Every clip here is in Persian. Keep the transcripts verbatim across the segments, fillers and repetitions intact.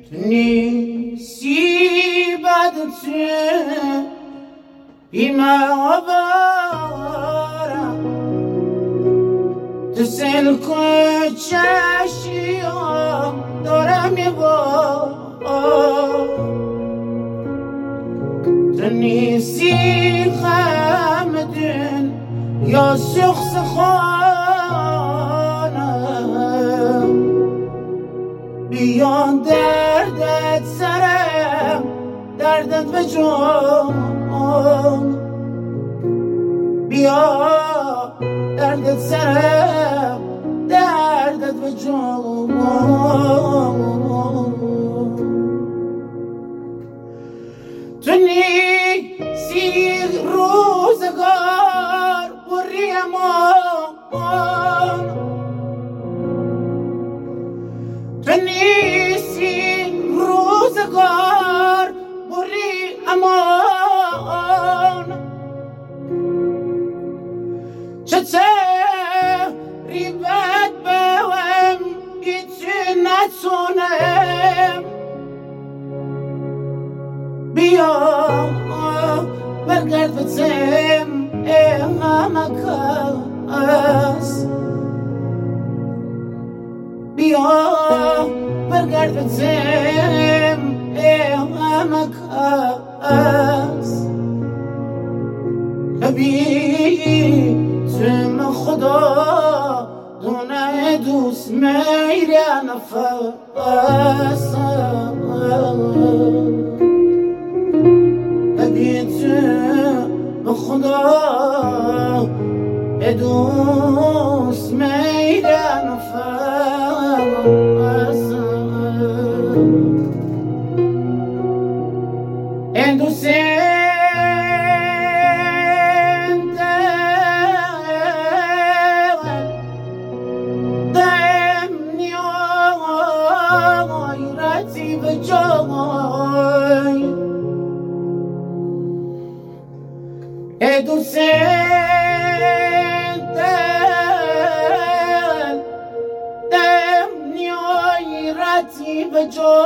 نیستی بد تو بیمارم تو سلک چشیام دارم میبارم تو نیستی خمدون یا شخص خانم بیان دردت سرم دردت به جان بیا دردت سرم دردت به جان تو نیستی روزگار بری امان تو نیستی روزگار بری امان چطوری بد بهم هیچی نتونم بیا برگرد به تم امکاس بیا برگرد به تم امکاس ببین خدا دونه دوست میره نفس ببین تو خدا دوست میره نفس این دوست e tu senten dem nioi rati bejo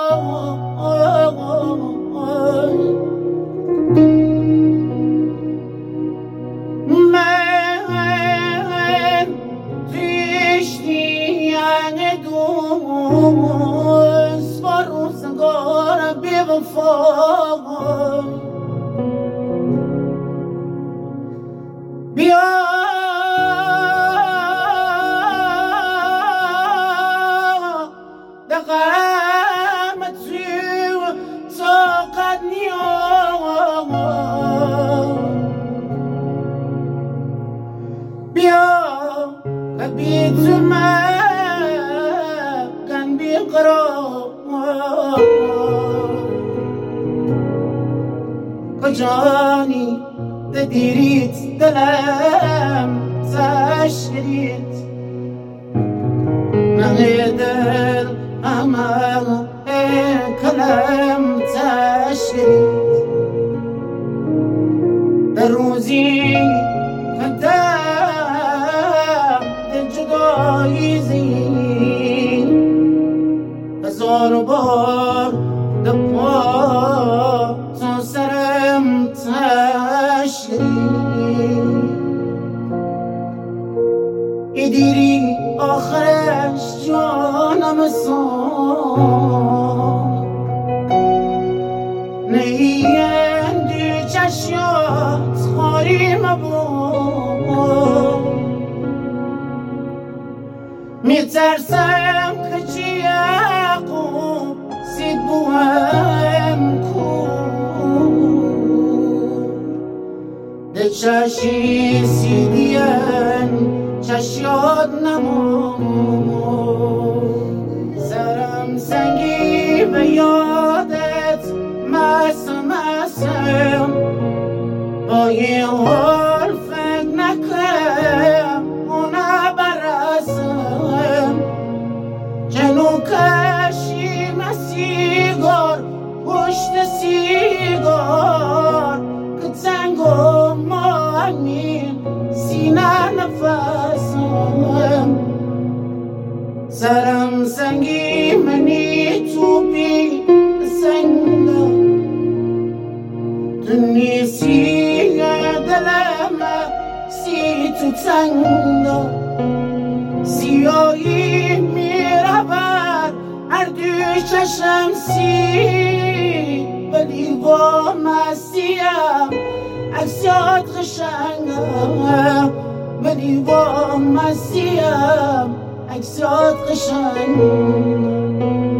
men tishti ane dus farus agora bebo fogo بیا دقم تو طاقت نیام بیا بی تو مکن بیقرار کجانی دیریت دلم تشکریت نقدر عمل کلم تشکریت در روزی کدم دل جدایی زین هزار بار دپا تا سرم ایدیری آخرش جانم سان نیندی چشیات خاری مبون میترسم که چی یقوم سید بوهم کن چشی سیدین چشیاد نمون سرم سنگی به یادت مسم مسم با یه حال فکر نکنم اونه برسم جنو کشی مسیگار پشت سیگار که تنگو مانی سینه نفسم سرم سنگی منی تو بی تو تنگا سیاهی میرود هر دو چشم سی ولی با مسیم عکسات قشنگم ولی با مسیم عکسات قشنگم